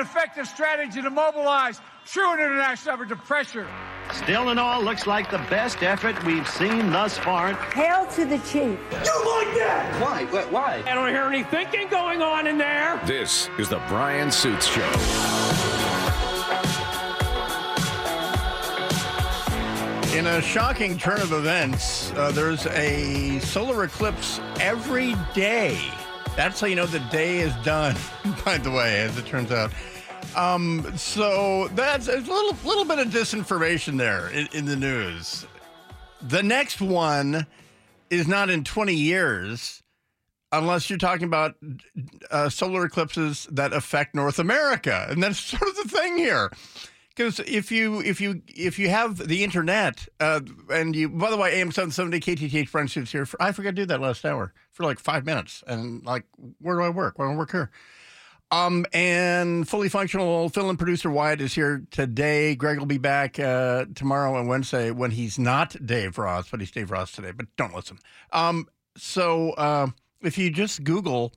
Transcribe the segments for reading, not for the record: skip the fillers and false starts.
effective strategy to mobilize true international effort to pressure. Still in all, looks like the best effort we've seen thus far. Hail to the chief. You like that? Why? I don't hear any thinking going on in there. This is the Brian Suits Show. In a shocking turn of events, there's a solar eclipse every day. That's how you know the day is done, by the way, as it turns out. So that's a little bit of disinformation there in the news. The next one is not in 20 years, unless you're talking about solar eclipses that affect North America. And that's sort of the thing here. Because if you have the internet, and you, by the way, AM 770 KTTH Brian Suits here. I forgot to do that last hour for like 5 minutes. And like, where do I work? Well, I work here. And fully functional fill-in producer Wyatt is here today. Greg will be back tomorrow and Wednesday when he's not Dave Ross, but he's Dave Ross today. But don't listen. So if you just Google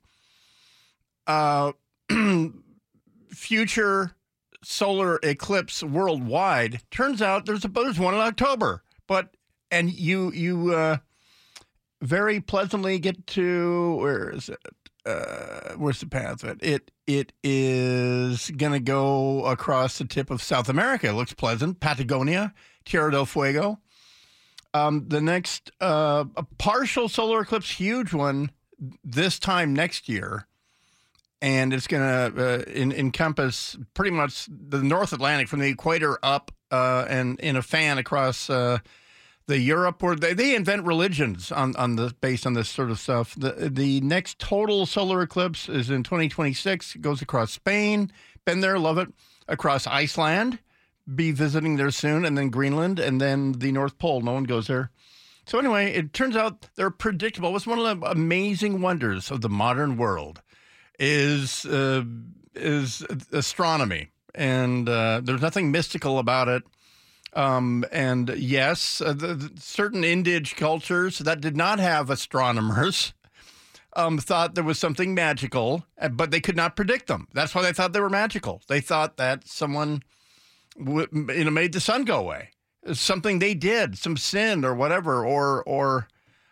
future solar eclipse worldwide, turns out there's one in October. And you very pleasantly get to, where is it? Where's the path of it? It is going to go across the tip of South America. It looks pleasant. Patagonia, Tierra del Fuego. The next a partial solar eclipse, huge one, this time next year. And it's going to encompass pretty much the North Atlantic from the equator up and in a fan across the Europe, where they invent religions based on this sort of stuff. The next total solar eclipse is in 2026. It goes across Spain. Been there, love it. Across Iceland, be visiting there soon, and then Greenland, and then the North Pole. No one goes there. So anyway, it turns out they're predictable. It's one of the amazing wonders of the modern world is astronomy, and there's nothing mystical about it. And yes, the certain Indian cultures that did not have astronomers thought there was something magical, but they could not predict them. That's why they thought they were magical. They thought that someone made the sun go away. Something they did, some sin or whatever, or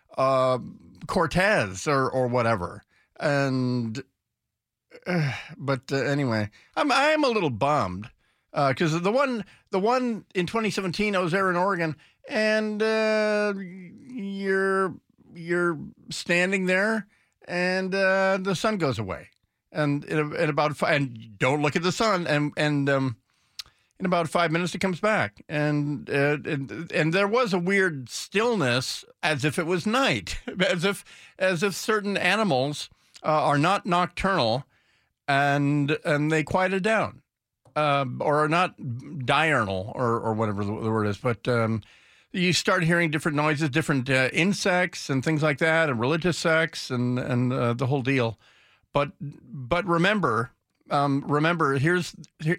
Cortez or whatever. And but anyway, I'm a little bummed. Because the one in 2017, I was there in Oregon, and you're standing there, and the sun goes away, and and don't look at the sun, and in about 5 minutes it comes back, and there was a weird stillness, as if it was night, as if certain animals are not nocturnal, and they quieted down. Or are not diurnal, or whatever the word is, but you start hearing different noises, different insects and things like that, and religious sects and the whole deal. But remember, this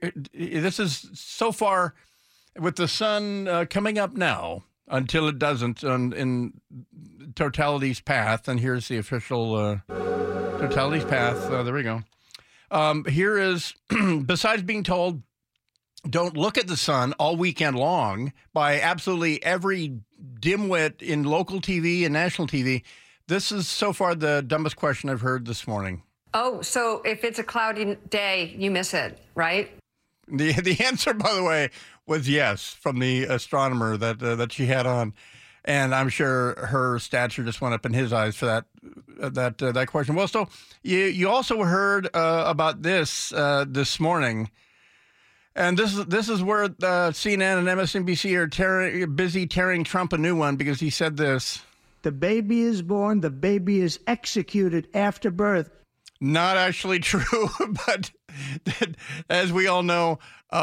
is so far with the sun coming up now until it doesn't in totality's path. And here's the official totality's path. There we go. Here is, besides being told, don't look at the sun all weekend long by absolutely every dimwit in local TV and national TV, this is so far the dumbest question I've heard this morning. Oh, so if it's a cloudy day, you miss it, right? The answer, by the way, was yes from the astronomer that she had on. And I'm sure her stature just went up in his eyes for that question. Well, so you also heard about this morning, and this is where CNN and MSNBC are busy tearing Trump a new one, because he said this: "The baby is born, the baby is executed after birth." Not actually true, but as we all know,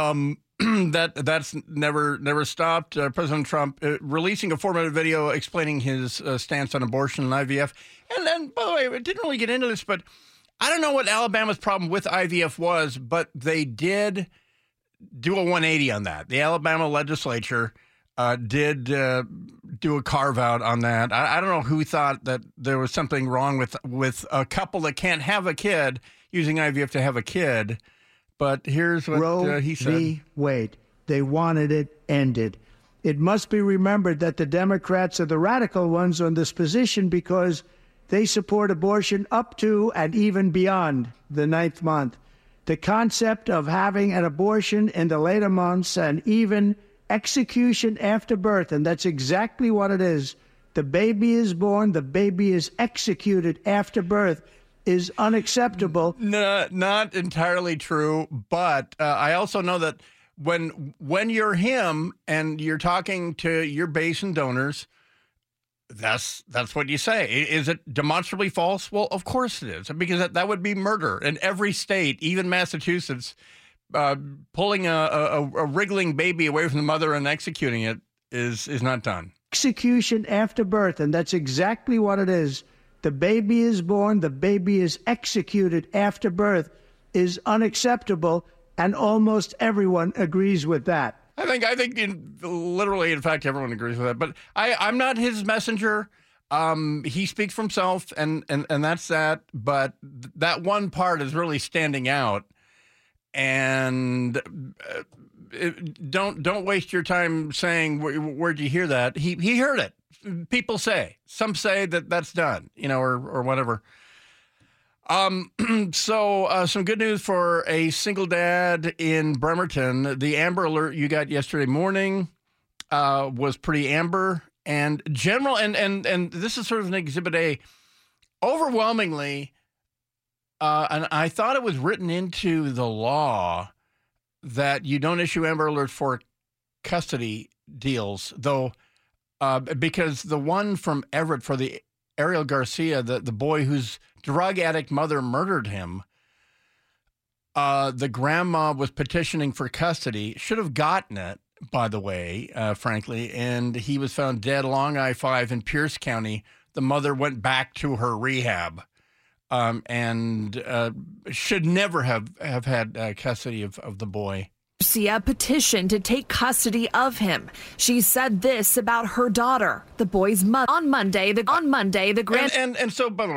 that's never stopped. President Trump releasing a 4-minute video explaining his stance on abortion and IVF. And then, by the way, it didn't really get into this, but I don't know what Alabama's problem with IVF was, but they did do a 180 on that. The Alabama legislature did do a carve out on that. I don't know who thought that there was something wrong with a couple that can't have a kid using IVF to have a kid. But here's what Roe he said. v. Wade. They wanted it ended. It must be remembered that the Democrats are the radical ones on this position because they support abortion up to and even beyond the 9th month. The concept of having an abortion in the later months and even execution after birth, and that's exactly what it is. The baby is born, the baby is executed after birth, is unacceptable. No, not entirely true, but I also know that when you're him and you're talking to your base and donors, that's what you say. Is it demonstrably false? Well, of course it is, because that would be murder. In every state, even Massachusetts, pulling a wriggling baby away from the mother and executing it is not done. Execution after birth, and that's exactly what it is. The baby is born, the baby is executed after birth, is unacceptable, and almost everyone agrees with that. I think literally, in fact, everyone agrees with that. But I'm not his messenger. He speaks for himself, and that's that. But that one part is really standing out. And don't waste your time saying where'd you hear that. He heard it. People say. Some say that's done, or whatever. So some good news for a single dad in Bremerton. The Amber Alert you got yesterday morning was pretty amber and general, and this is sort of an Exhibit A. Overwhelmingly, and I thought it was written into the law that you don't issue Amber Alerts for custody deals, though, because the one from Everett for the Ariel Garcia, the boy whose drug addict mother murdered him, the grandma was petitioning for custody, should have gotten it, by the way, frankly, and he was found dead along I-5 in Pierce County. The mother went back to her rehab and should never have had custody of the boy. Garcia petitioned to take custody of him. She said this about her daughter, the boy's mother. On Monday, the grand and so, by the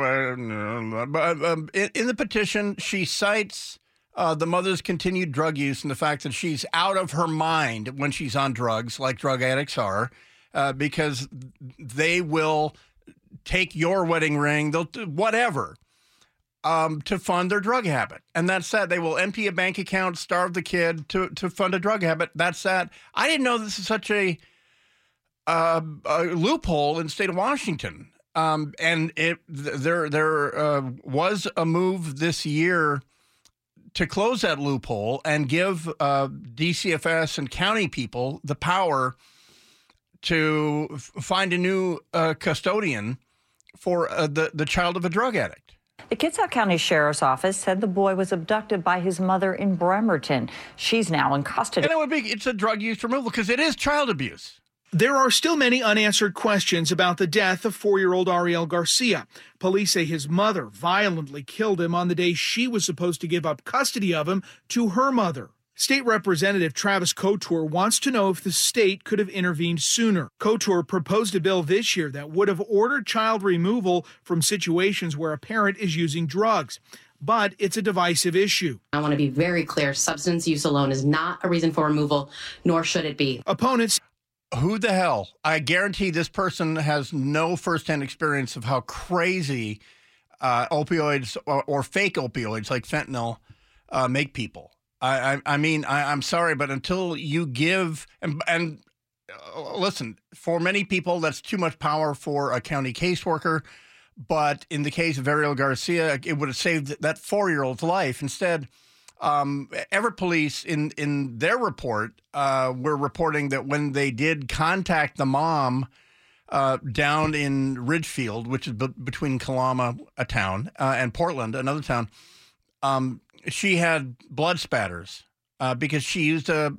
way, in the petition, she cites the mother's continued drug use and the fact that she's out of her mind when she's on drugs, like drug addicts are, because they will take your wedding ring, they'll do whatever. To fund their drug habit. And that's that. They will empty a bank account, starve the kid to fund a drug habit. That's that. I didn't know this is such a loophole in the state of Washington. And there was a move this year to close that loophole and give DCFS and county people the power to find a new custodian for the child of a drug addict. The Kitsap County Sheriff's Office said the boy was abducted by his mother in Bremerton. She's now in custody. And it's a drug use removal because it is child abuse. There are still many unanswered questions about the death of 4-year-old Ariel Garcia. Police say his mother violently killed him on the day she was supposed to give up custody of him to her mother. State Representative Travis Couture wants to know if the state could have intervened sooner. Couture proposed a bill this year that would have ordered child removal from situations where a parent is using drugs. But it's a divisive issue. I want to be very clear. Substance use alone is not a reason for removal, nor should it be. Opponents. Who the hell? I guarantee this person has no firsthand experience of how crazy opioids or fake opioids like fentanyl make people. I mean, I'm sorry, but until you give and listen, for many people, that's too much power for a county caseworker. But in the case of Ariel Garcia, it would have saved that 4-year-old's life. Instead, Everett police in their report were reporting that when they did contact the mom down in Ridgefield, which is between Kalama, a town, and Portland, another town, she had blood spatters because she used a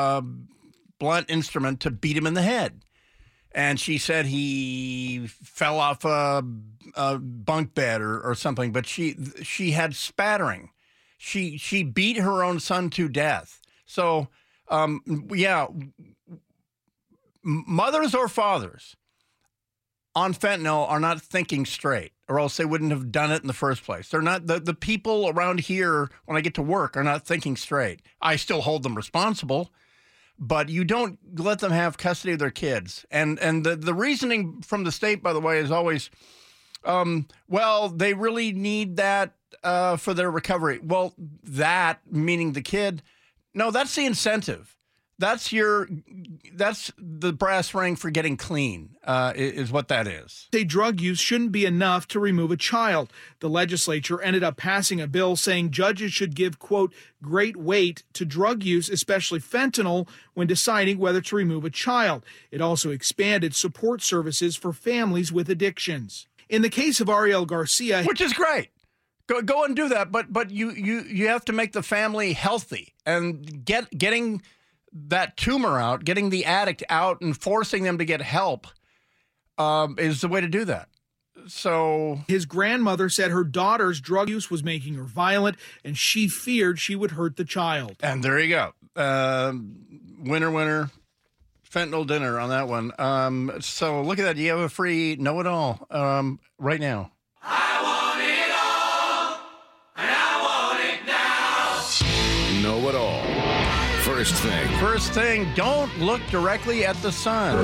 blunt instrument to beat him in the head. And she said he fell off a bunk bed or something, but she had spattering. She beat her own son to death. So, mothers or fathers, on fentanyl are not thinking straight, or else they wouldn't have done it in the first place. They're not the people around here when I get to work are not thinking straight. I still hold them responsible, but you don't let them have custody of their kids. And the reasoning from the state, by the way, is always, well, they really need that for their recovery. Well, that meaning the kid, no, that's the incentive. That's the brass ring for getting clean, is what that is. Say drug use shouldn't be enough to remove a child. The legislature ended up passing a bill saying judges should give, quote, great weight to drug use, especially fentanyl, when deciding whether to remove a child. It also expanded support services for families with addictions. In the case of Ariel Garcia, which is great. Go and do that, but you have to make the family healthy, and getting that tumor out, getting the addict out and forcing them to get help is the way to do that. So his grandmother said her daughter's drug use was making her violent, and she feared she would hurt the child. And there you go. Winner, fentanyl dinner on that one. So look at that. You have a free know-it-all right now. I want it all, and I want it now. Know-it-all. First thing, don't look directly at the sun.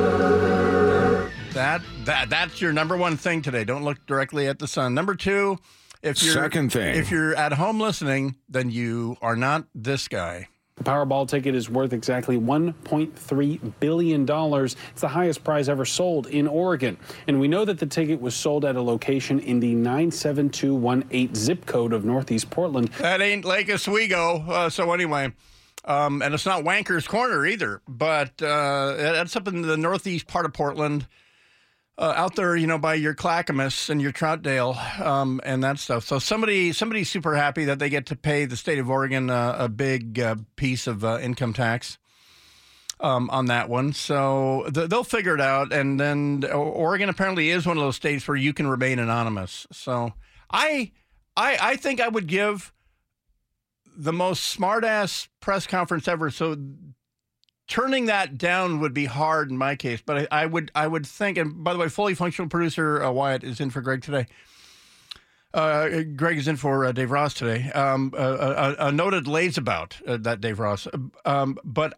That's your number one thing today. Don't look directly at the sun. Number two, if you're at home listening, then you are not this guy. The Powerball ticket is worth exactly $1.3 billion. It's the highest prize ever sold in Oregon. And we know that the ticket was sold at a location in the 97218 zip code of Northeast Portland. That ain't Lake Oswego. So anyway, and it's not Wanker's Corner either, but that's up in the northeast part of Portland, out there, by your Clackamas and your Troutdale, and that stuff. So somebody's super happy that they get to pay the state of Oregon a big piece of income tax on that one. So they'll figure it out. And then Oregon apparently is one of those states where you can remain anonymous. So I think I would give the most smart-ass press conference ever. So turning that down would be hard in my case. But I would think, and by the way, fully functional producer Wyatt is in for Greg today. Greg is in for Dave Ross today. A noted lazabout, that Dave Ross. But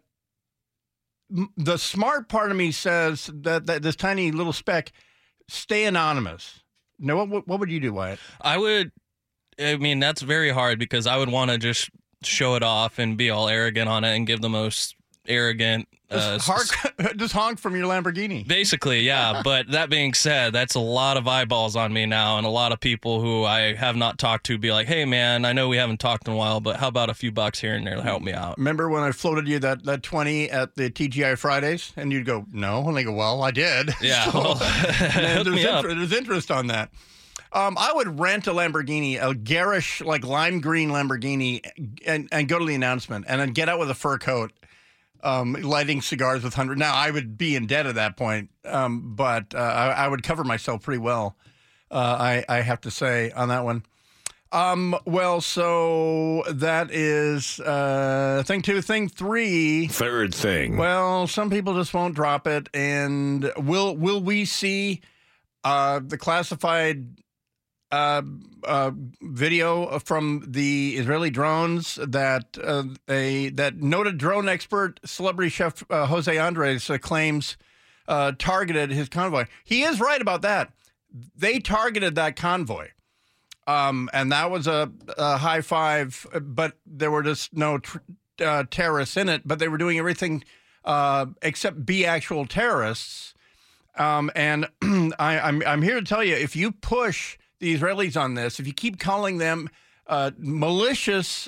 the smart part of me says that this tiny little speck, stay anonymous. No, what would you do, Wyatt? I mean, that's very hard because I would want to just show it off and be all arrogant on it and give the most arrogant... just honk from your Lamborghini. Basically, yeah. But that being said, that's a lot of eyeballs on me now, and a lot of people who I have not talked to be like, hey, man, I know we haven't talked in a while, but how about a few bucks here and there to help me out? Remember when I floated you that 20 at the TGI Fridays? And you'd go, no. And I go, well, I did. Yeah. So, there's interest on that. I would rent a Lamborghini, a garish, like lime green Lamborghini, and go to the announcement and then get out with a fur coat, lighting cigars with 100. Now, I would be in debt at that point, but I would cover myself pretty well, I have to say, on that one. Well, so that is thing two. Thing three. Third thing. Well, some people just won't drop it. And will we see the classified video from the Israeli drones that that noted drone expert, celebrity chef Jose Andres claims targeted his convoy? He is right about that. They targeted that convoy, and that was a high five. But there were just no terrorists in it. But they were doing everything except be actual terrorists. And I'm here to tell you, if you push the Israelis on this, if you keep calling them malicious,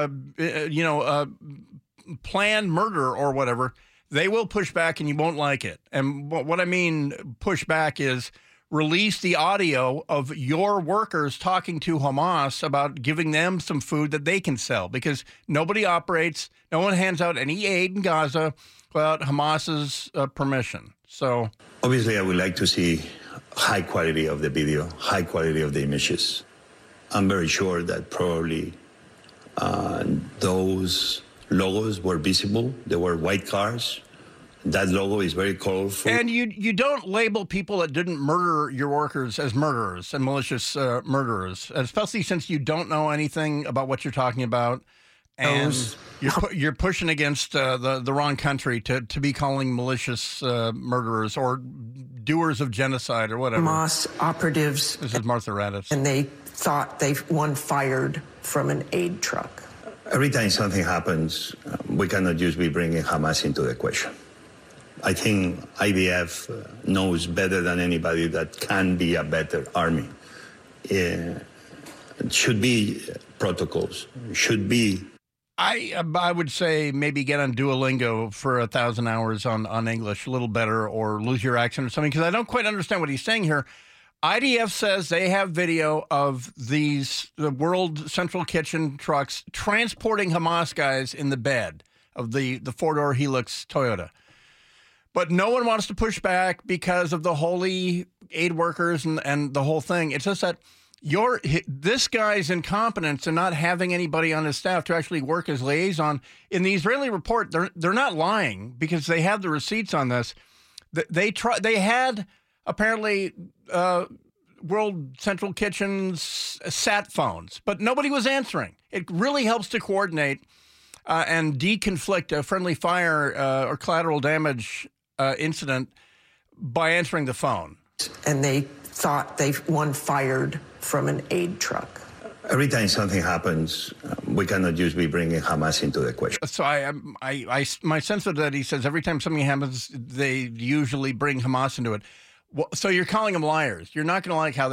planned murder or whatever, they will push back and you won't like it. And what I mean push back is release the audio of your workers talking to Hamas about giving them some food that they can sell, because nobody operates, no one hands out any aid in Gaza without Hamas's permission. So obviously, I would like to see high quality of the video, high quality of the images. I'm very sure that probably those logos were visible. There were white cars That logo is very colorful. And you don't label people that didn't murder your workers as murderers and malicious murderers, especially since you don't know anything about what you're talking about. And you're pushing against the wrong country to be calling malicious murderers or doers of genocide or whatever. Hamas operatives. This is Martha Raddatz. And they thought one fired from an aid truck. Every time something happens, we cannot just be bringing Hamas into the equation. I think IDF knows better than anybody that can be a better army. It should be protocols, should be. I would say maybe get on Duolingo for 1,000 hours on English a little better, or lose your accent or something, because I don't quite understand what he's saying here. IDF says they have video of the World Central Kitchen trucks transporting Hamas guys in the bed of the four-door Helix Toyota. But no one wants to push back because of the holy aid workers and the whole thing. It's just that this guy's incompetence and not having anybody on his staff to actually work as liaison. In the Israeli report, they're not lying because they have the receipts on this. They had apparently World Central Kitchen's sat phones, but nobody was answering. It really helps to coordinate and deconflict a friendly fire or collateral damage incident by answering the phone. And they thought one fired from an aid truck. Every time something happens, we cannot just be bringing Hamas into the equation. So my sense of that, he says every time something happens, they usually bring Hamas into it. Well, so you're calling them liars. You're not going to like how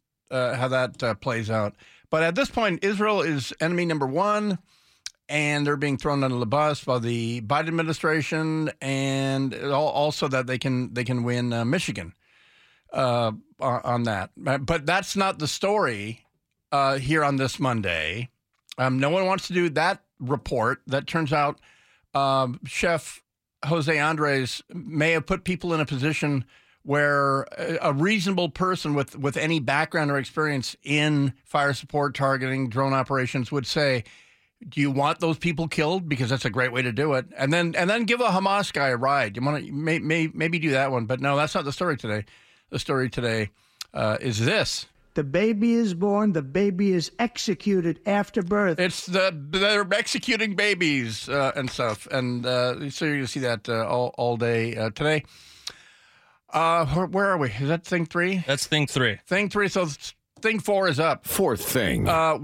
that plays out. But at this point, Israel is enemy number one, and they're being thrown under the bus by the Biden administration, and also that they can win Michigan on that. But that's not the story here on this Monday. No one wants to do that report. That turns out Chef Jose Andres may have put people in a position where a reasonable person with any background or experience in fire support, targeting, drone operations would say, do you want those people killed? Because that's a great way to do it. And then give a Hamas guy a ride. You want to maybe do that one. But no, that's not the story today. The story today is this. The baby is born. The baby is executed after birth. They're executing babies and stuff. And so you're going to see that all day today. Where are we? Is that thing 3? That's thing 3. Thing 3. So thing 4 is up. Fourth thing.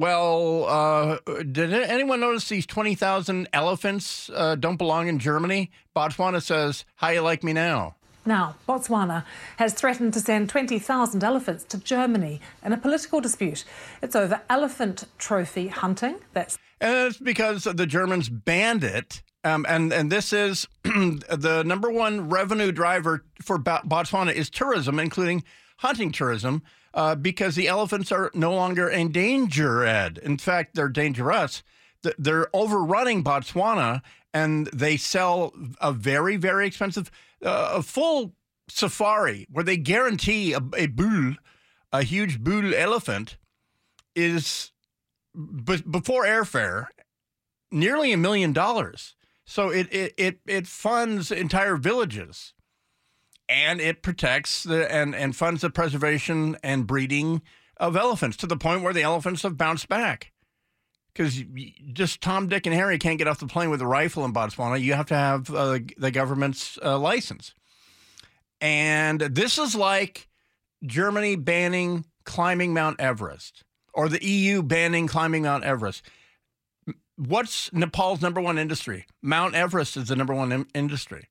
Did anyone notice these 20,000 elephants don't belong in Germany? Botswana says, how you like me now? Now, Botswana has threatened to send 20,000 elephants to Germany in a political dispute. It's over elephant trophy hunting. And it's because the Germans banned it. And this is the number one revenue driver for Botswana is tourism, including hunting tourism, because the elephants are no longer endangered. In fact, they're dangerous. They're overrunning Botswana, and they sell a very, very expensive a full safari where they guarantee a bull, a huge bull elephant, is before airfare nearly $1 million. So it funds entire villages, and it protects and funds the preservation and breeding of elephants to the point where the elephants have bounced back. Because just Tom, Dick, and Harry can't get off the plane with a rifle in Botswana. You have to have the government's license. And this is like Germany banning climbing Mount Everest, or the EU banning climbing Mount Everest. What's Nepal's number one industry? Mount Everest is the number one industry.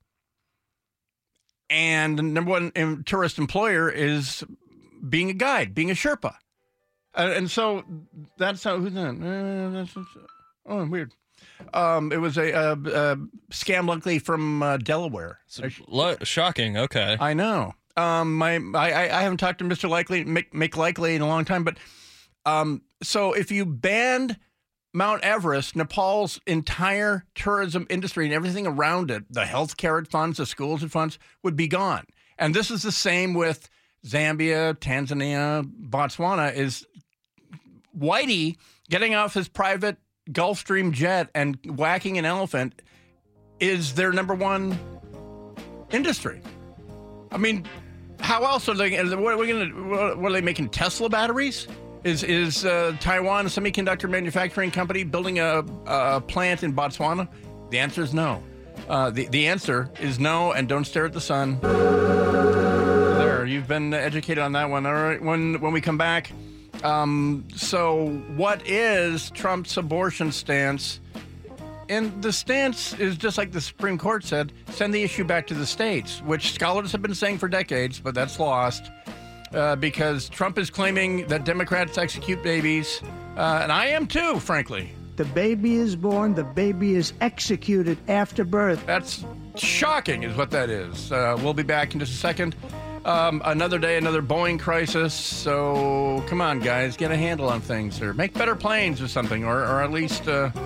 And the number one tourist employer is being a guide, being a Sherpa. And so that's how, who's that? Oh, weird. It was a scam, luckily, from Delaware. Shocking. Okay. I know. I haven't talked to Mr. Likely, Mick Likely, in a long time. But so if you banned Mount Everest, Nepal's entire tourism industry and everything around it, the healthcare it funds, the schools it funds, would be gone. And this is the same with Zambia, Tanzania, Botswana. Is Whitey getting off his private Gulfstream jet and whacking an elephant is their number one industry. I mean, how else are they? What are they making? Tesla batteries? Is Taiwan a semiconductor manufacturing company building a plant in Botswana? The answer is no. The answer is no, and don't stare at the sun. There, you've been educated on that one. All right, when we come back, so what is Trump's abortion stance? And the stance is just like the Supreme Court said, send the issue back to the states, which scholars have been saying for decades, but that's lost because Trump is claiming that Democrats execute babies, and I am too, frankly. The baby is born, the baby is executed after birth. That's shocking is what that is. We'll be back in just a second. Another day, another Boeing crisis. So come on, guys, get a handle on things or make better planes or something, or at least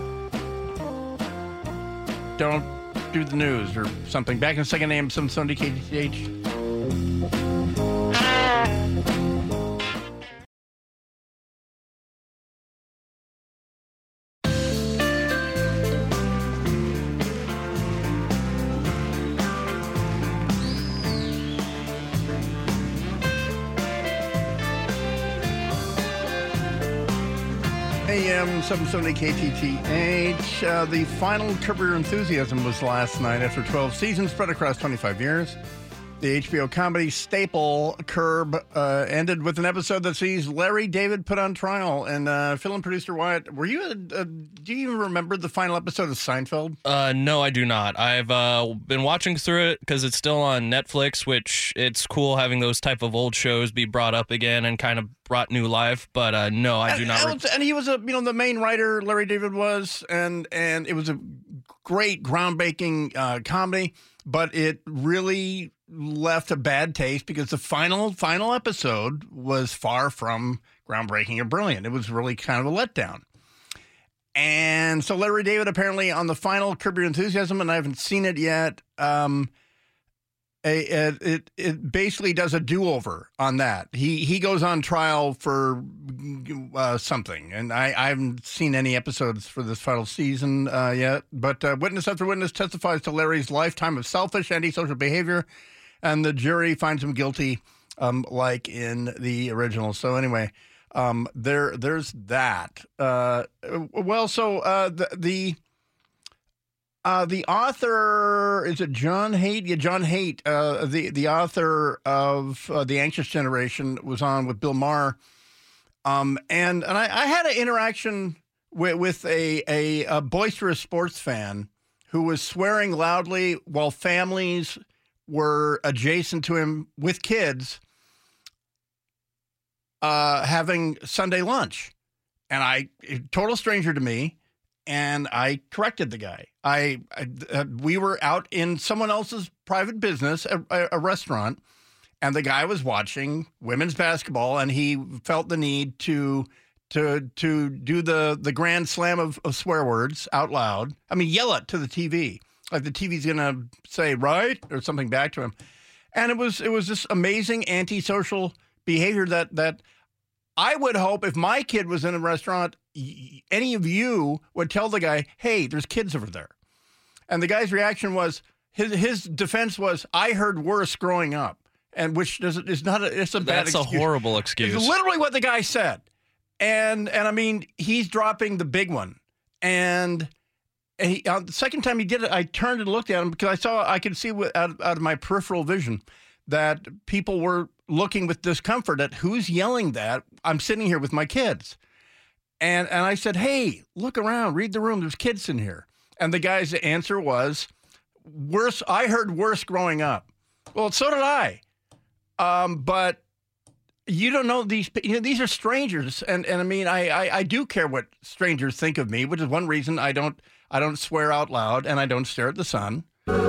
don't do the news or something. Back in a second, AM 770 KTTH. AM 770 KTTH. The final Curb Your Enthusiasm was last night after 12 seasons spread across 25 years. The HBO comedy staple Curb ended with an episode that sees Larry David put on trial. And Phil and producer Wyatt, were you? Do you even remember the final episode of Seinfeld? No, I do not. I've been watching through it because it's still on Netflix, which it's cool having those type of old shows be brought up again and kind of brought new life. But no, I do not. And he was the main writer. Larry David was, and it was a great groundbreaking comedy. But it really left a bad taste because the final episode was far from groundbreaking or brilliant. It was really kind of a letdown. And so Larry David apparently on the final Curb Your Enthusiasm, and I haven't seen it yet, it basically does a do-over on that. He goes on trial for something, and I haven't seen any episodes for this final season yet. But witness after witness testifies to Larry's lifetime of selfish, antisocial behavior, and the jury finds him guilty, like in the original. So anyway, there's that. The author, is it John Haidt? Yeah, John Haidt, the author of The Anxious Generation, was on with Bill Maher. And I had an interaction with a boisterous sports fan who was swearing loudly while families were adjacent to him with kids having Sunday lunch. And a total stranger to me. And I corrected the guy. We were out in someone else's private business, a restaurant, and the guy was watching women's basketball, and he felt the need to do the grand slam of swear words out loud. I mean, yell it to the TV, like the TV's gonna say right or something back to him. And it was this amazing antisocial behavior that I would hope if my kid was in a restaurant, any of you would tell the guy, hey, there's kids over there. And the guy's reaction was, his defense was, I heard worse growing up. And which is not it's a bad excuse. That's a horrible excuse. It's literally what the guy said. And I mean, he's dropping the big one. And the second time he did it, I turned and looked at him because I could see out of my peripheral vision that people were looking with discomfort at who's yelling that. I'm sitting here with my kids. And I said, hey, look around, read the room. There's kids in here. And the guy's answer was, worse. I heard worse growing up. Well, so did I. But you don't know these are strangers. And I mean, I do care what strangers think of me, which is one reason I don't swear out loud and I don't stare at the sun.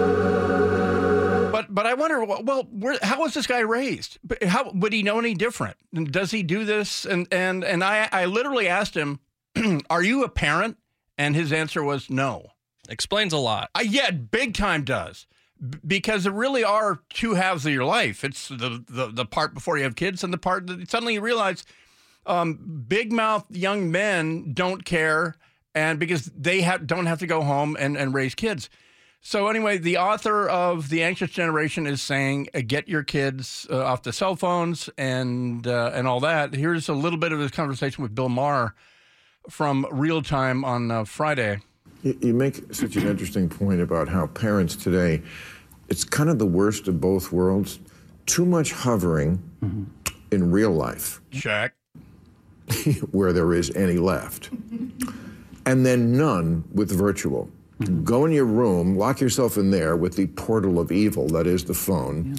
But I wonder, well, how was this guy raised? How would he know any different? And does he do this? And I literally asked him, "Are you a parent?" And his answer was no. Explains a lot. Yeah, big time does. Because there really are two halves of your life. It's the part before you have kids and the part that suddenly you realize big mouth young men don't care, and because they don't have to go home and raise kids. So anyway, the author of The Anxious Generation is saying, get your kids off the cell phones and all that. Here's a little bit of his conversation with Bill Maher from Real Time on Friday. You make such an interesting point about how parents today, it's kind of the worst of both worlds. Too much hovering in real life. Check. Where there is any left. And then none with virtual. Go in your room, lock yourself in there with the portal of evil, that is the phone.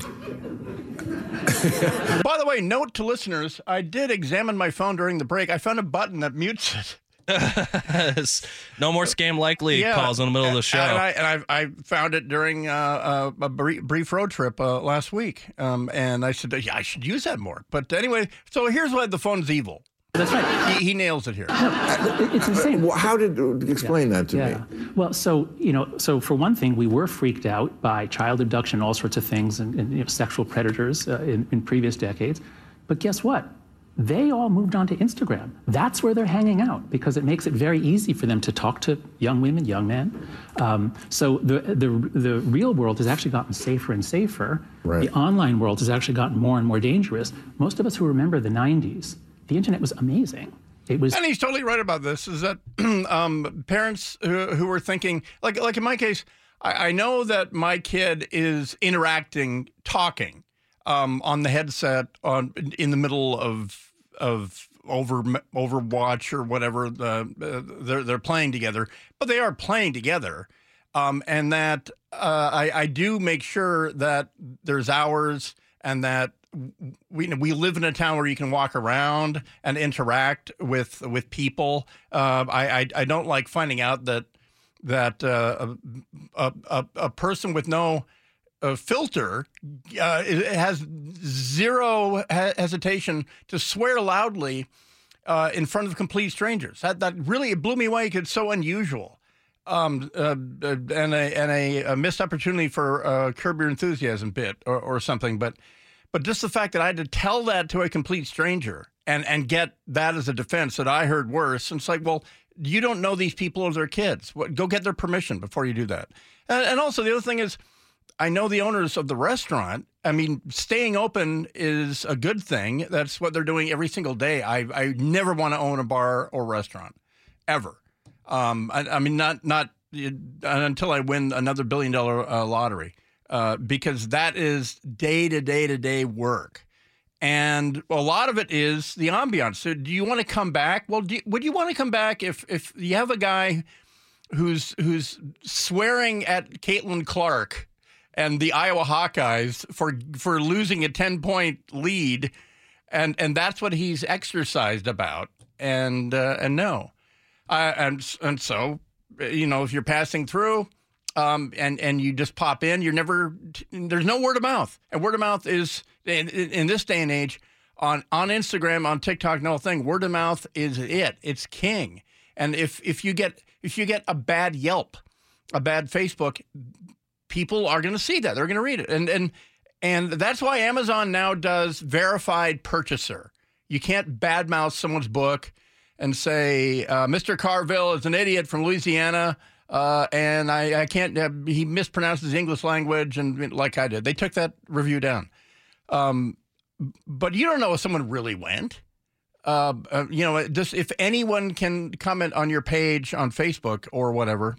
By the way, note to listeners, I did examine my phone during the break. I found a button that mutes it. No more scam likely calls in the middle of the show. And I found it during a brief road trip last week. And I said, I should use that more. But anyway, so here's why the phone's evil. That's right. He nails it here. No, it's insane. Well, how did explain that to me? Well, so for one thing, we were freaked out by child abduction, all sorts of things, and sexual predators in previous decades. But guess what? They all moved on to Instagram. That's where they're hanging out because it makes it very easy for them to talk to young women, young men. So the real world has actually gotten safer and safer. Right. The online world has actually gotten more and more dangerous. Most of us who remember the 90s, the internet was amazing. It was, and he's totally right about this. Is that parents who were thinking, like in my case, I know that my kid is interacting, talking on the headset in the middle of Overwatch or whatever they're playing together, but they are playing together, and that I do make sure that there's hours and that. We live in a town where you can walk around and interact with people. I don't like finding out that a person with no filter has zero hesitation to swear loudly in front of complete strangers. That really blew me away. It's so unusual. And a missed opportunity for Curb Your Enthusiasm bit or something, But just the fact that I had to tell that to a complete stranger and get that as a defense that I heard worse. And it's like, well, you don't know these people or their kids. Go get their permission before you do that. And also the other thing is, I know the owners of the restaurant. I mean, staying open is a good thing. That's what they're doing every single day. I never want to own a bar or restaurant, ever. I mean, not until I win another $1 billion lottery. Because that is day-to-day work. And a lot of it is the ambiance. So do you want to come back? Well, would you want to come back if you have a guy who's swearing at Caitlin Clark and the Iowa Hawkeyes for losing a 10-point lead, and that's what he's exercised about? And no. And so, if you're passing through, and you just pop in, there's no word of mouth. And word of mouth is, in this day and age, on Instagram, on TikTok, no thing, word of mouth is it. It's king. And if you get a bad Yelp, a bad Facebook, people are going to see that. They're going to read it. And that's why Amazon now does verified purchaser. You can't badmouth someone's book and say, Mr. Carville is an idiot from Louisiana, and I can't, he mispronounced his English language, and like I did. They took that review down. But you don't know if someone really went. Just if anyone can comment on your page on Facebook or whatever,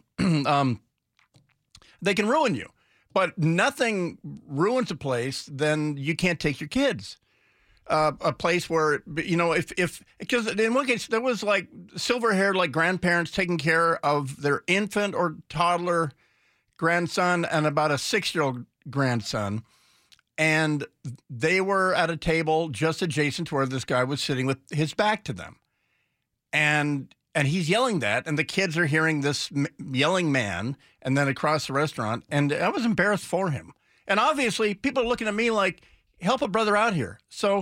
they can ruin you. But nothing ruins a place, then you can't take your kids. A place where, because in one case, there was like silver-haired, like grandparents taking care of their infant or toddler grandson and about a 6-year-old grandson. And they were at a table just adjacent to where this guy was sitting with his back to them. And he's yelling that, and the kids are hearing this yelling man, and then across the restaurant, and I was embarrassed for him. And obviously, people are looking at me like, help a brother out here. So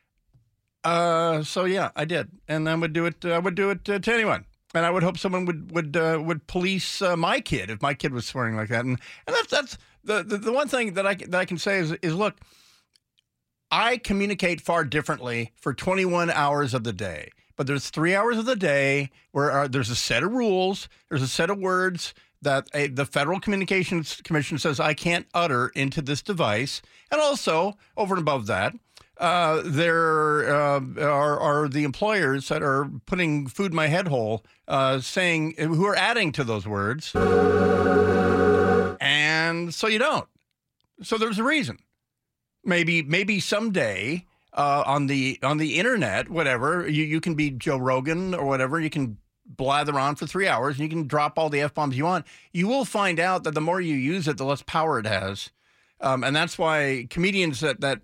yeah, I did, and I would do it. I would do it to anyone, and I would hope someone would police my kid if my kid was swearing like that. And that's the one thing that I can say is look, I communicate far differently for 21 hours of the day. But there's 3 hours of the day where there's a set of rules, there's a set of words that the Federal Communications Commission says I can't utter into this device. And also, over and above that, there are the employers that are putting food in my head hole, saying, who are adding to those words. And so you don't. So there's a reason. Maybe someday on the internet, whatever, you can be Joe Rogan or whatever, you can blather on for 3 hours and you can drop all the F-bombs you want. You will find out that the more you use it, the less power it has. And that's why comedians that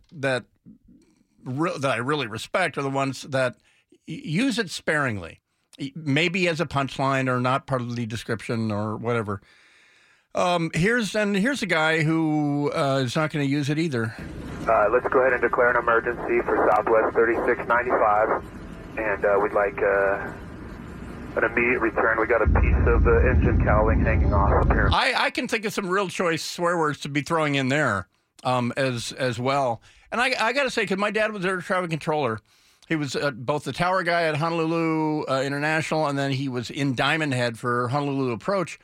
I really respect are the ones that use it sparingly, maybe as a punchline or not part of the description or whatever. Here's a guy who is not going to use it either. Let's go ahead and declare an emergency for Southwest 3695, and we'd like an immediate return. We got a piece of the engine cowling hanging off apparently. I can think of some real choice swear words to be throwing in there as well. And I got to say, because my dad was air traffic controller. He was both the tower guy at Honolulu International, and then he was in Diamond Head for Honolulu Approach.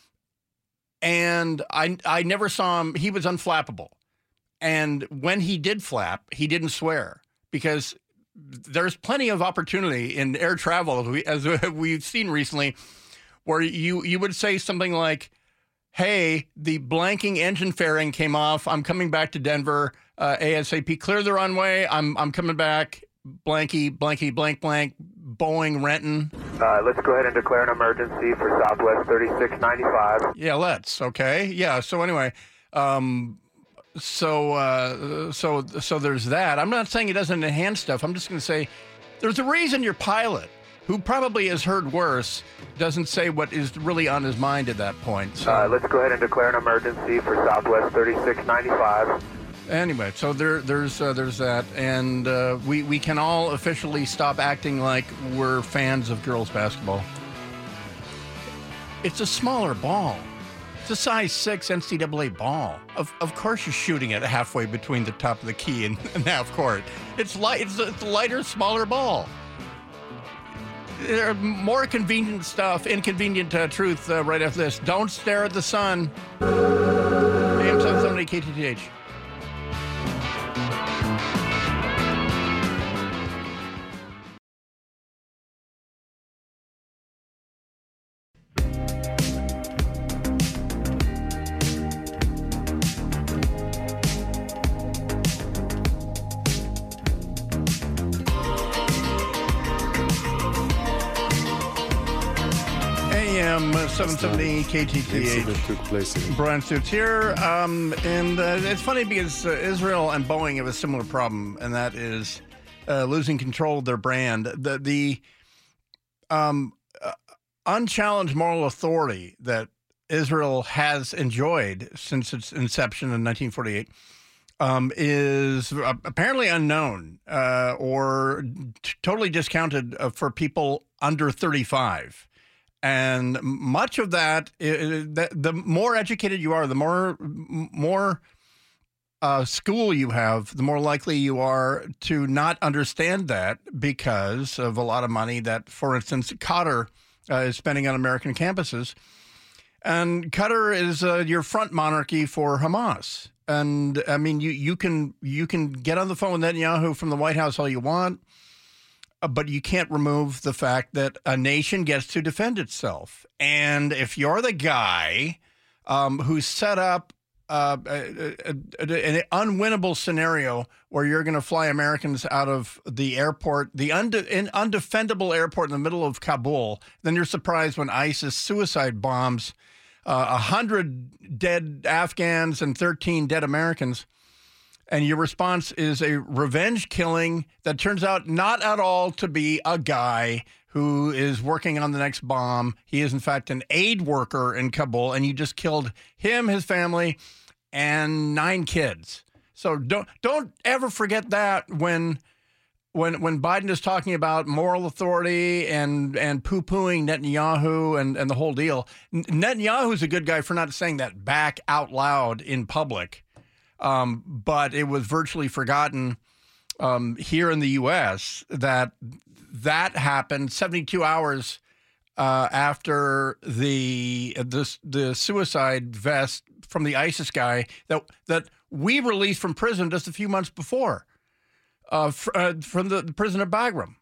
And I never saw him. He was unflappable. And when he did flap, he didn't swear, because there's plenty of opportunity in air travel, as we've seen recently, where you would say something like, hey, the blanking engine fairing came off. I'm coming back to Denver ASAP. Clear the runway. I'm coming back. Blanky, blanky, blank, blank. Boeing Renton. Let's go ahead and declare an emergency for Southwest 3695. Yeah, let's. Okay. Yeah. So anyway, so there's that. I'm not saying it doesn't enhance stuff. I'm just going to say there's a reason your pilot, who probably has heard worse, doesn't say what is really on his mind at that point. So. Let's go ahead and declare an emergency for Southwest 3695. Anyway, so there's that, and we can all officially stop acting like we're fans of girls basketball. It's a smaller ball. It's a size 6 NCAA ball. Of course you're shooting it halfway between the top of the key and half court. It's light. It's a lighter, smaller ball. There are more convenient stuff, inconvenient truth right after this. Don't stare at the sun. AM 770 KTTH. AM 770 KTTH. Took place in Brian Stutz here. And it's funny because Israel and Boeing have a similar problem, and that is losing control of their brand. The unchallenged moral authority that Israel has enjoyed since its inception in 1948 is apparently unknown or totally discounted for people under 35. And much of that, the more educated you are, the more school you have, the more likely you are to not understand that, because of a lot of money that, for instance, Qatar is spending on American campuses. And Qatar is your front monarchy for Hamas. And I mean, you can get on the phone with Netanyahu from the White House all you want, but you can't remove the fact that a nation gets to defend itself. And if you're the guy who set up an unwinnable scenario where you're going to fly Americans out of the airport, the undefendable airport in the middle of Kabul, then you're surprised when ISIS suicide bombs 100 dead Afghans and 13 dead Americans. And your response is a revenge killing that turns out not at all to be a guy who is working on the next bomb. He is, in fact, an aid worker in Kabul, and you just killed him, his family, and 9 kids. So don't ever forget that when Biden is talking about moral authority and poo-pooing Netanyahu and the whole deal. Netanyahu's a good guy for not saying that back out loud in public. But it was virtually forgotten here in the U.S. that happened 72 hours after the suicide vest from the ISIS guy that we released from prison just a few months before, from the prison of Bagram.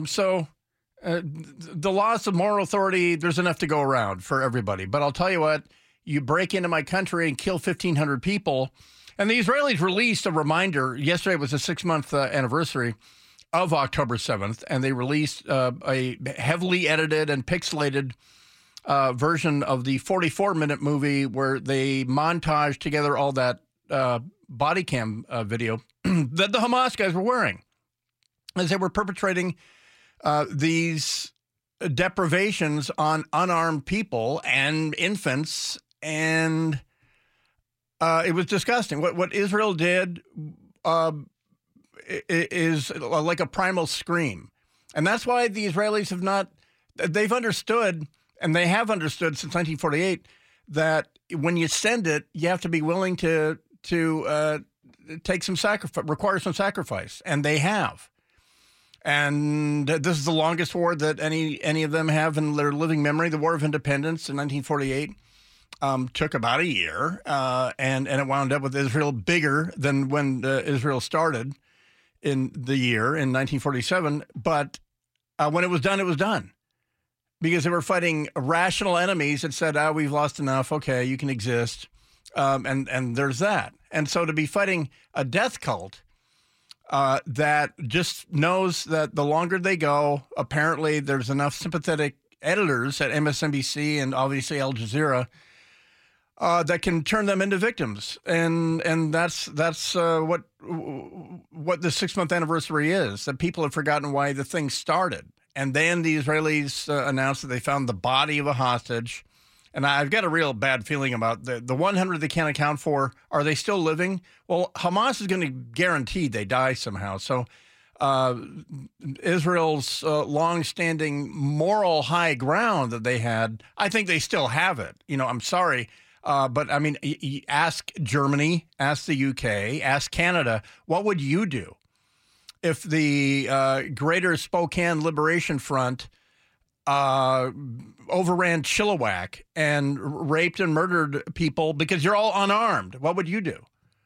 The loss of moral authority, there's enough to go around for everybody. But I'll tell you what, you break into my country and kill 1,500 people. And the Israelis released a reminder. Yesterday was the 6-month anniversary of October 7th, and they released a heavily edited and pixelated version of the 44-minute movie where they montaged together all that body cam video that the Hamas guys were wearing as they were perpetrating these deprivations on unarmed people and infants, and it was disgusting. What Israel did is like a primal scream. And that's why the Israelis they've understood, and they have understood since 1948, that when you send it, you have to be willing to take some sacrifice, require some sacrifice. And they have. And this is the longest war that any of them have in their living memory. The War of Independence in 1948 took about a year, and it wound up with Israel bigger than when Israel started in the year in 1947. But when it was done, because they were fighting rational enemies that said, we've lost enough. Okay, you can exist. And there's that. And so to be fighting a death cult that just knows that the longer they go, apparently there's enough sympathetic editors at MSNBC and obviously Al Jazeera that can turn them into victims, and that's what the 6-month anniversary is. That people have forgotten why the thing started, and then the Israelis announced that they found the body of a hostage, and I've got a real bad feeling about the 100 they can't account for. Are they still living? Well, Hamas is going to guarantee they die somehow. So Israel's long-standing moral high ground that they had, I think they still have it. I'm sorry. But, I mean, ask Germany, ask the UK, ask Canada, what would you do if the Greater Spokane Liberation Front overran Chilliwack and raped and murdered people because you're all unarmed? What would you do?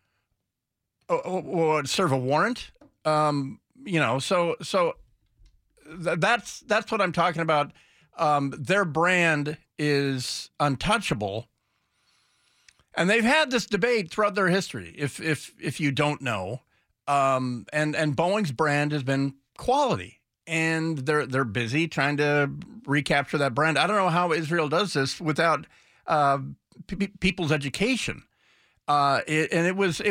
Serve a warrant? So that's what I'm talking about. Their brand is untouchable. And they've had this debate throughout their history, if you don't know. And Boeing's brand has been quality, and they're busy trying to recapture that brand. I don't know how Israel does this without people's education. It was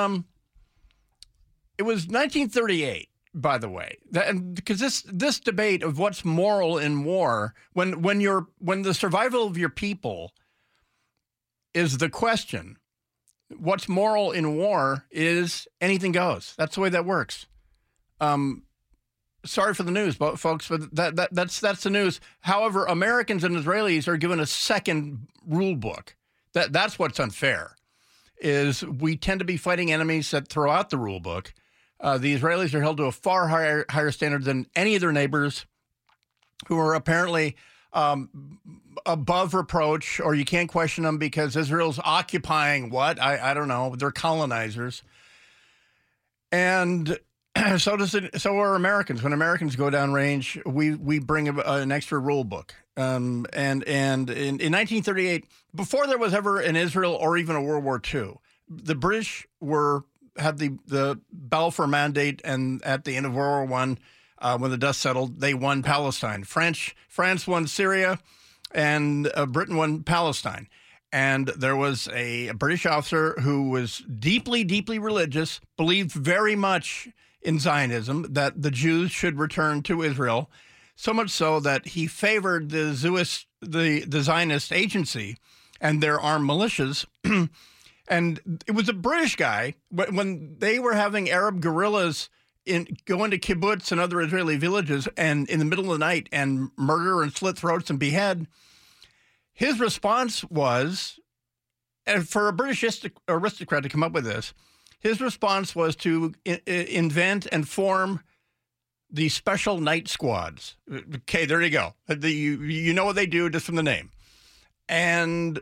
1938, by the way, because this debate of what's moral in war, when the survival of your people is the question. What's moral in war is anything goes. That's the way that works. Sorry for the news, folks, but that's the news. However, Americans and Israelis are given a second rule book. That's what's unfair, is we tend to be fighting enemies that throw out the rule book. The Israelis are held to a far higher standard than any of their neighbors, who are apparently above reproach, or you can't question them because Israel's occupying what? I don't know. They're colonizers. And so are Americans. When Americans go downrange, we bring an extra rule book. And in 1938, before there was ever an Israel or even a World War II, the British had the Balfour Mandate, and at the end of World War I, when the dust settled, they won Palestine. France won Syria, and Britain won Palestine. And there was a British officer who was deeply, deeply religious, believed very much in Zionism, that the Jews should return to Israel, so much so that he favored the Zionist agency and their armed militias. And it was a British guy, when they were having Arab guerrillas go into kibbutz and other Israeli villages and in the middle of the night and murder and slit throats and behead. His response was, and for a British aristocrat to come up with this, his response was to invent and form the special night squads. Okay, there you go. You know what they do just from the name. And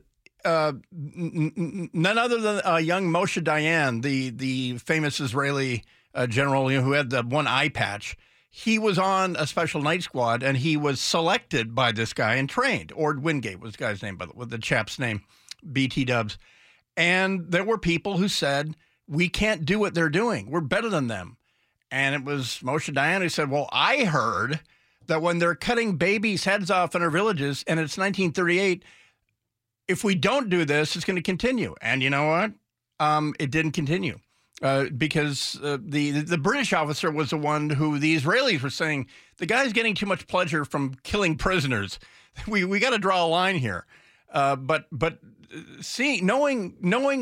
none other than young Moshe Dayan, the famous Israeli general who had the one eye patch, he was on a special night squad, and he was selected by this guy and trained. Ord Wingate was the guy's name, with the chap's name, BT Dubs. And there were people who said, we can't do what they're doing. We're better than them. And it was Moshe Dayan who said, well, I heard that when they're cutting babies' heads off in our villages, and it's 1938, if we don't do this, it's going to continue. And you know what? It didn't continue. Because the British officer was the one who the Israelis were saying, the guy's getting too much pleasure from killing prisoners. We got to draw a line here. But knowing,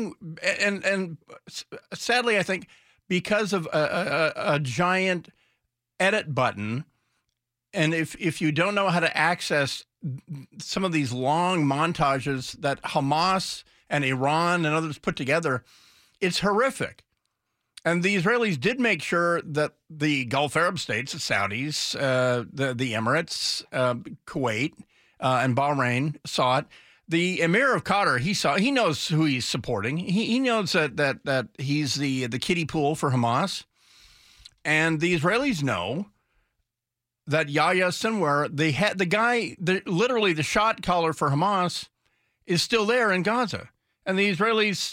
and sadly, I think because of a giant edit button, and if you don't know how to access some of these long montages that Hamas and Iran and others put together, it's horrific. And the Israelis did make sure that the Gulf Arab states, the Saudis, the Emirates, Kuwait, and Bahrain saw it. The Emir of Qatar, he knows who he's supporting. He knows that he's the kiddie pool for Hamas. And the Israelis know that Yahya Sinwar, literally the shot caller for Hamas, is still there in Gaza. And the Israelis,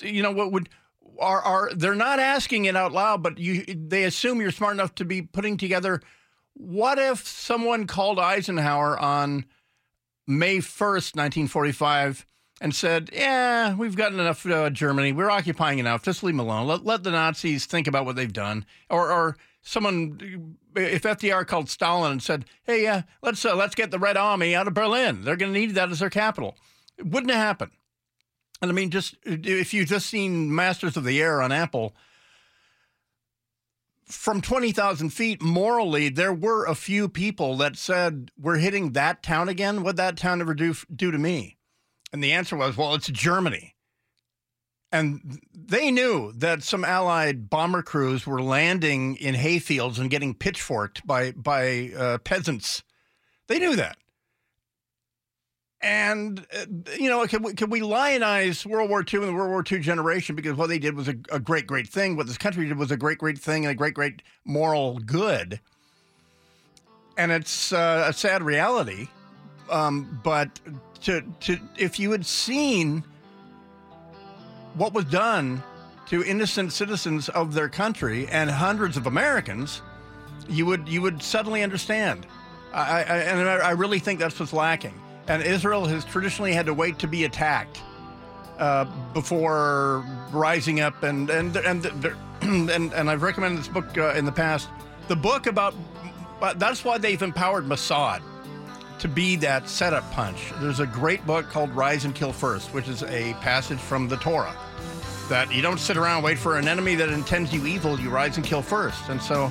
they're not asking it out loud, but they assume you're smart enough to be putting together, what if someone called Eisenhower on May 1st, 1945, and said, yeah, we've gotten enough Germany. We're occupying enough. Just leave them alone. Let the Nazis think about what they've done. Or someone, if FDR called Stalin and said, hey, let's get the Red Army out of Berlin. They're going to need that as their capital. It wouldn't have happened. And I mean, if you've just seen Masters of the Air on Apple, from 20,000 feet, morally, there were a few people that said, we're hitting that town again. What'd that town ever do to me? And the answer was, well, it's Germany. And they knew that some Allied bomber crews were landing in hayfields and getting pitchforked by peasants. They knew that. And, can we lionize World War II and the World War II generation because what they did was a great, great thing. What this country did was a great, great thing and a great, great moral good. And it's a sad reality. But if you had seen what was done to innocent citizens of their country and hundreds of Americans, you would suddenly understand. I really think that's what's lacking. And Israel has traditionally had to wait to be attacked before rising up. And I've recommended this book in the past. The book that's why they've empowered Mossad to be that setup punch. There's a great book called Rise and Kill First, which is a passage from the Torah that you don't sit around and wait for an enemy that intends you evil. You rise and kill first. And so,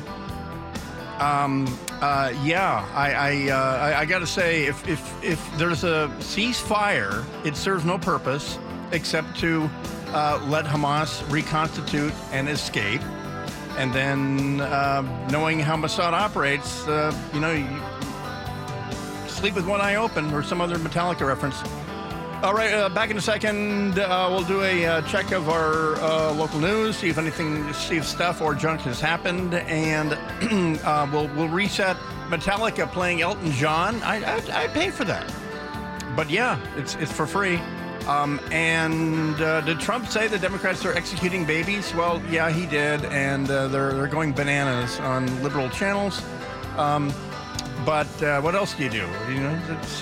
I got to say, if there's a ceasefire, it serves no purpose except to let Hamas reconstitute and escape. And then, knowing how Mossad operates, you sleep with one eye open, or some other Metallica reference. All right, back in a second, we'll do a check of our local news, see if stuff or junk has happened, and we'll reset Metallica playing Elton John. I pay for that, but yeah, it's for free. And did Trump say the Democrats are executing babies? Well, yeah, he did, and they're going bananas on liberal channels. But what else do you do? It's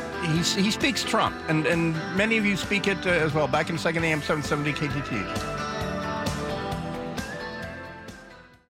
he speaks Trump, and many of you speak it as well. Back in 2nd AM 770 KTT.